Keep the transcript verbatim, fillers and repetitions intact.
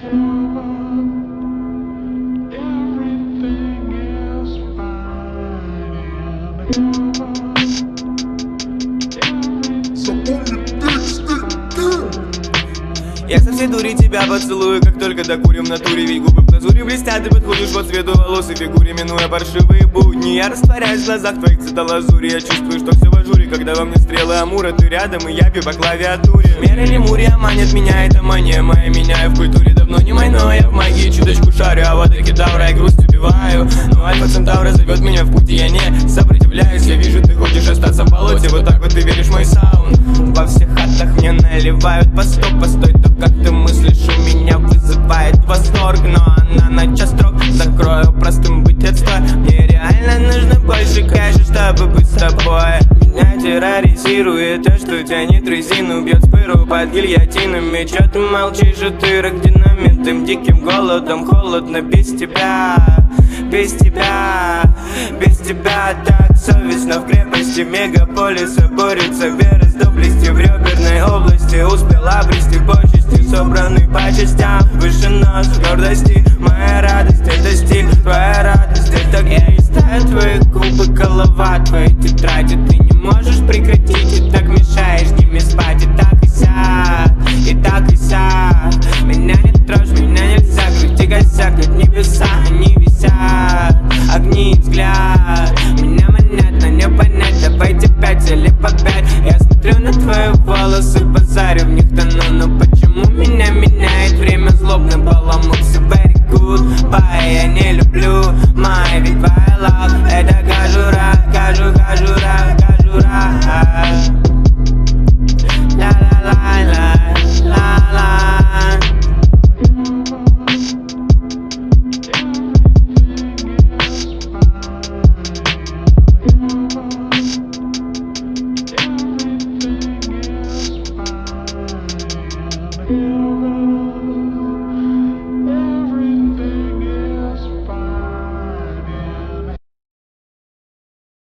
Я со всей дури тебя поцелую, как только докурим в натуре. Ведь губы в глазури блестят, ты подходишь по цвету волос и фигуре. Минуя паршивые будни, я растворяюсь в глазах твоих цветолазури. Я чувствую, что все в ажуре, когда во мне стрелы амура. Ты рядом, и я пью по клавиатуре. Меры лемурия манит меня, это мания моя. Меняю в культуре давно не мой, но я в магии чуточку шарю. А вот кедавра и грусть убиваю. Но Альфа Центавра зовет меня в путь, и я не сопротивляюсь. Я вижу, ты хочешь остаться в болоте, вот так вот ты веришь в мой саунд. Во всех хатах мне наливают по сто, постой, то как ты мыслишь, у меня вызывает восторг. Но она на час строк, закрою простым быть отстой. Мне реально нужно больше кэша, чтобы быть с тобой. Меня терроризирует то, что тянет резину, бьет спыру под гильотинами. Чё ты молчишь, утырок динамитным диким голодом? Холодно без тебя, без тебя, без тебя. Так совестно в крепости мегаполиса борется вера с доблестью в реберной области. Успела обрести почести, собранный по частям. Выше нос гордости, моя радость это стиль, твоя радость это гей. Ставят твои губы, голова, твои тетради